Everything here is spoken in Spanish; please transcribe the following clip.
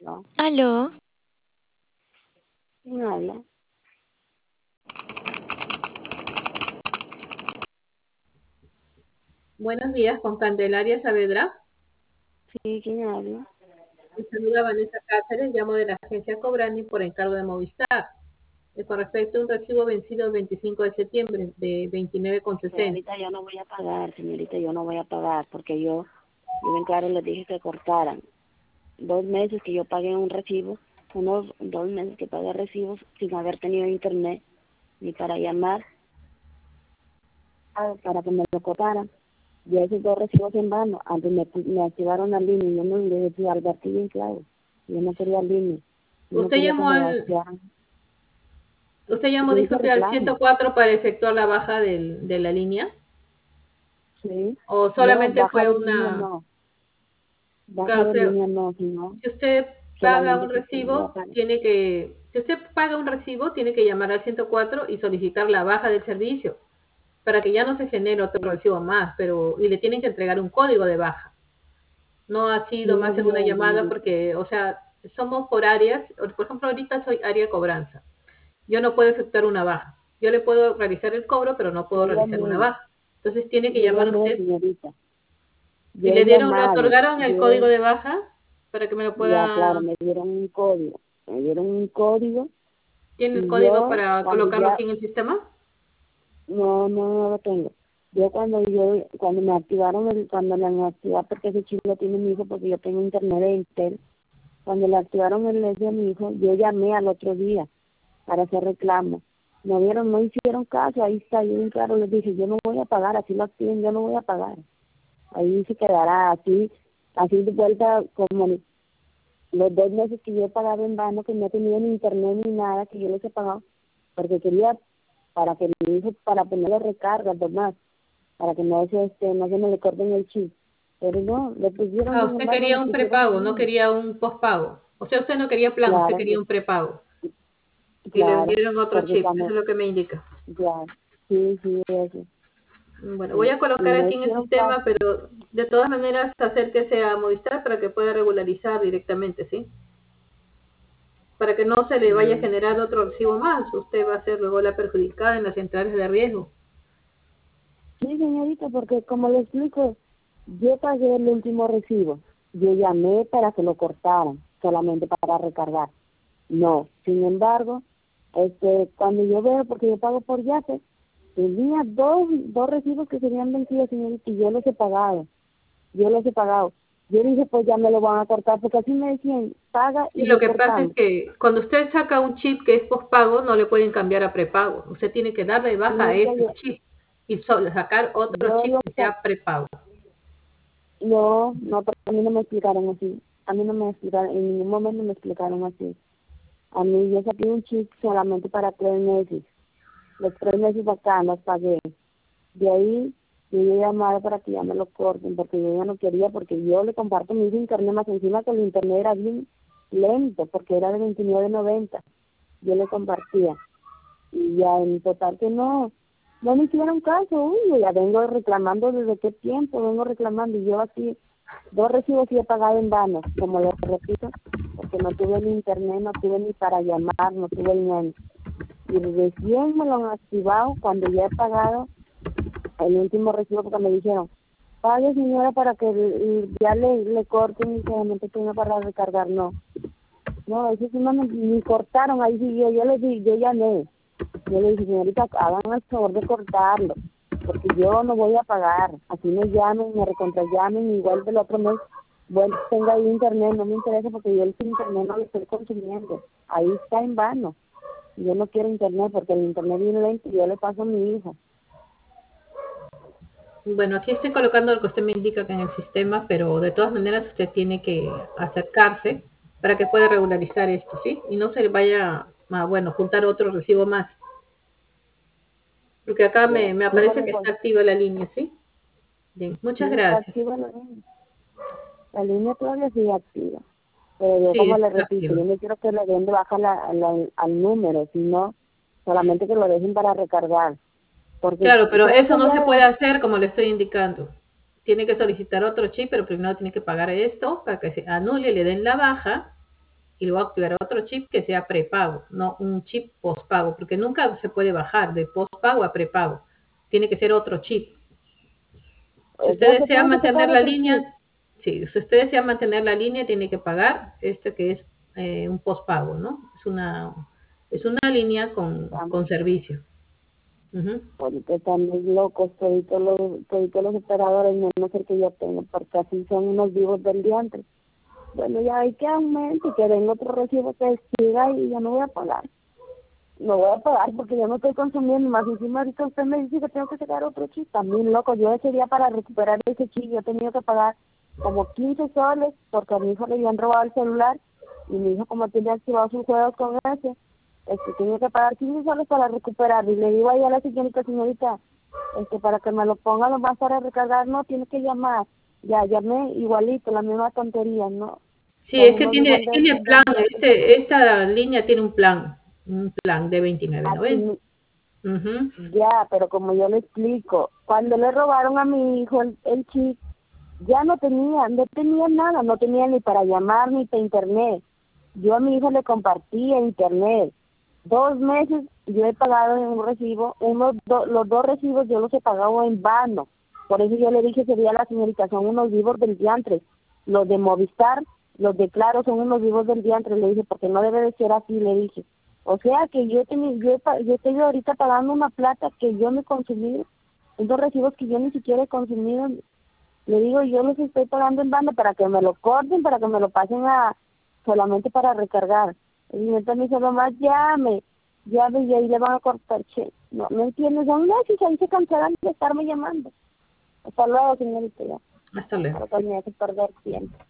No, Aló, ¿quién habla? Buenos días, con Candelaria Saavedra. Sí, ¿quién habla? Me saluda Vanessa Cáceres, llamo de la agencia Cobrani por encargo de Movistar. Con respecto a un recibo vencido el 25 de septiembre de 29,60. Señorita, yo no voy a pagar, señorita, yo no voy a pagar, porque yo bien claro les dije que cortaran. 2 meses que yo pagué un recibo, unos 2 meses que pagué recibos sin haber tenido internet, ni para llamar, para que me lo cortaran. Y esos 2 recibos en vano, antes me activaron la línea, y yo no le decía al bien claro, yo no quería línea, yo no Usted quería que llamó me la al, activaran. usted llamó, Yo hice disculpe, al reclamo, 104 para efectuar la baja de la línea, sí, o no, solamente baja fue de línea una, no. Baja claro, de línea no, sino si usted paga solamente un que quería recibo, si usted paga un recibo, tiene que llamar al 104 y solicitar la baja del servicio para que ya no se genere otro sí, recibo más, y le tienen que entregar un código de baja. No ha sí sido me más en una dijeron, llamada señorita. porque, o sea, somos por áreas. Por ejemplo, ahorita soy área de cobranza. Yo no puedo efectuar una baja. Yo le puedo realizar el cobro, pero no Yo puedo realizar una llamé, baja. Entonces tiene que yo llamar llamé, usted. señorita. Y Yo he le llamado, otorgaron el código de baja para que me lo ya claro, pueda. me dieron un código ¿Tiene el y código yo para cuando colocarlo ya, aquí en el sistema? no lo tengo. Cuando me activaron, cuando me activaron, porque ese chico lo tiene mi hijo, porque yo tengo internet de Intel, cuando le activaron el LED de mi hijo, yo llamé al otro día para hacer reclamo. No hicieron caso, ahí está, yo bien claro les dije, yo no voy a pagar, así lo activen, yo no voy a pagar. Ahí se quedará así de vuelta como los 2 meses que yo he pagado en vano, que no he tenido ni internet ni nada, que yo les he pagado, porque quería, para que mi hijo, para ponerle recargas, demás, para que no se me le corten el chip. Pero no, le pusieron, Ah, sin usted embargo, quería le un pusieron prepago, no línea. quería un pospago. O sea, usted no quería plan, usted Claro, quería un prepago. Y le claro, vendieron otro porque chip, eso cuando, es lo que me indica. ya, sí, eso. Bueno, voy Sí, a y colocar no aquí en el hicieron caso. sistema, pero de todas maneras acérquese a Movistar para que pueda regularizar directamente, ¿sí? Para que no se le vaya a Mm. generar otro recibo más. Usted va a ser luego la perjudicada en las centrales de riesgo. Sí, señorita, porque como le explico, yo pagué el último recibo. Yo llamé para que lo cortaran, solamente para recargar. No, sin embargo, cuando yo veo, porque yo pago por yate, tenía dos recibos que se habían vencido, señorita, y yo los he pagado. Yo los he pagado. Yo dije, pues ya me lo van a cortar, porque así me decían, paga Y y lo le que pasa es cortamos. que cuando usted saca un chip que es pospago, no le pueden cambiar a prepago. Usted tiene que darle de baja a Señorita, ese chip y sacar otro yo chip lo que sea prepago. no, pero a mí no me explicaron así. A mí no me explicaron, en ningún momento me explicaron así. A mí yo saqué un chip solamente para 3 meses. Los 3 meses acá los pagué. De ahí yo he llamado para que ya me lo corten, porque yo ya no quería, porque yo le comparto mi internet, más encima que el internet era bien lento, porque era de 29.90. Yo le compartía. Y ya en total que no me hicieron caso. Uy, yo ya vengo reclamando desde qué tiempo, vengo reclamando. Y yo aquí, 2 recibos sí he pagado en vano, como les repito, porque no tuve ni internet, no tuve ni para llamar, no tuve ni. Y recién me lo han activado cuando ya he pagado el último recibo, porque me dijeron, pague señora para que ya le corten y solamente tenga para recargar. No, eso sí ni cortaron, ahí sí yo les dije, yo llamé. Yo le dije, señorita, hagan el favor de cortarlo, porque yo no voy a pagar. Así me llamen, me recontrallamen, igual del otro mes, bueno, tenga ahí internet, no me interesa porque yo el internet no lo estoy consumiendo. Ahí está en vano. Yo no quiero internet porque el internet viene lento y yo le paso a mi hija. Bueno, aquí estoy colocando lo que usted me indica que en el sistema, pero de todas maneras usted tiene que acercarse para que pueda regularizar esto, ¿sí? Y no se le vaya a, bueno, juntar otro recibo más. Porque acá Ya. me aparece Dígame, que pues, está activa la línea, ¿sí? Bien, muchas sí está gracias. activa la línea. La línea todavía sigue activa. Pero yo Sí, como le está repito, activa. yo no quiero que le den de baja al número, sino solamente que lo dejen para recargar. Porque Claro, pero creo eso que no se ya, puede hacer como le estoy indicando. Tiene que solicitar otro chip, pero primero tiene que pagar esto para que se anule, le den la baja y le voy a activar otro chip que sea prepago, no un chip postpago, porque nunca se puede bajar de postpago a prepago. Tiene que ser otro chip. Si O usted sea, que desea tengo que mantener sacar la otro chip. línea, sí, si usted desea mantener la línea, tiene que pagar este que es un postpago, ¿no? Es una línea con servicio. Ujú. Ahorita están muy locos, toditos los operadores, no sé que yo tengo, porque así son unos vivos del diantre. Bueno, ya hay que aumente y que den otro recibo que siga y ya no voy a pagar. No voy a pagar porque yo no estoy consumiendo más. Encima ahorita usted me dice que tengo que sacar otro chip. También loco, yo ese día para recuperar ese chip yo he tenido que pagar como 15 soles porque a mi hijo le habían robado el celular y mi hijo como tiene activados sus juegos con ese, tenía que pagar 15 soles para recuperar. Y le digo ahí a la siguiente señorita, para que me lo ponga lo más para recargar, no, tiene que llamar. Ya llamé igualito, la misma tontería, ¿no? Sí, Son es que unos vivos tiene plan, esta línea tiene un plan de $29.90. así. Ujú. Ya, pero como yo le explico, cuando le robaron a mi hijo el chip, ya no tenía nada, no tenía ni para llamar ni para internet. Yo a mi hijo le compartía internet. 2 meses yo he pagado en un recibo, los dos recibos yo los he pagado en vano. Por eso yo le dije ese día a la señorita, son unos vivos del diantre. Los de Movistar, los de Claro son unos vivos del diantre, le dije, porque no debe de ser así, le dije. O sea que yo estoy ahorita pagando una plata que yo no he consumido, esos recibos que yo ni siquiera he consumido. Le digo, yo los estoy pagando en banda para que me lo corten, para que me lo pasen solamente para recargar. El señor me dice, nomás llame, y ahí le van a cortar, che. No entiendes, son meses, ahí se cansaran de estarme llamando. Hasta luego, señorita, ya. Hasta luego. Para que me hace perder tiempo.